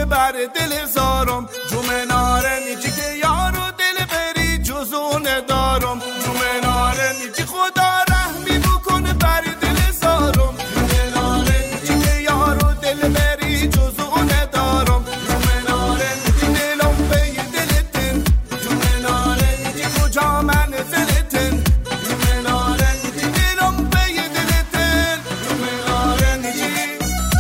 بر دل زارم جومناره نیچی که یارو دل بری جزونه دارم جومناره نیچی خدا رحمی بکن بر دل زارم جومناره نیچی که یارو دل بری جزونه دارم جومناره نیچی دلم پی دلتن جومناره نیچی کجا منزلتن جومناره نیچی دلم پی دلتن جومناره نیچی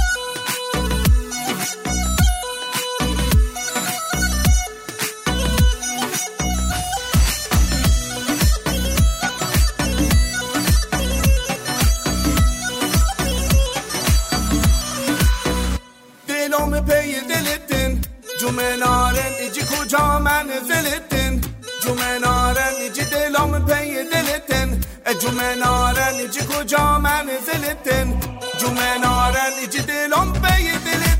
دلم پی دلتن جومناره نیچی کجا منزلتن جومناره نیچی دلم پی دلتن جومناره نیچی کجا منزلتن جومناره نیچی دلم پی دلتن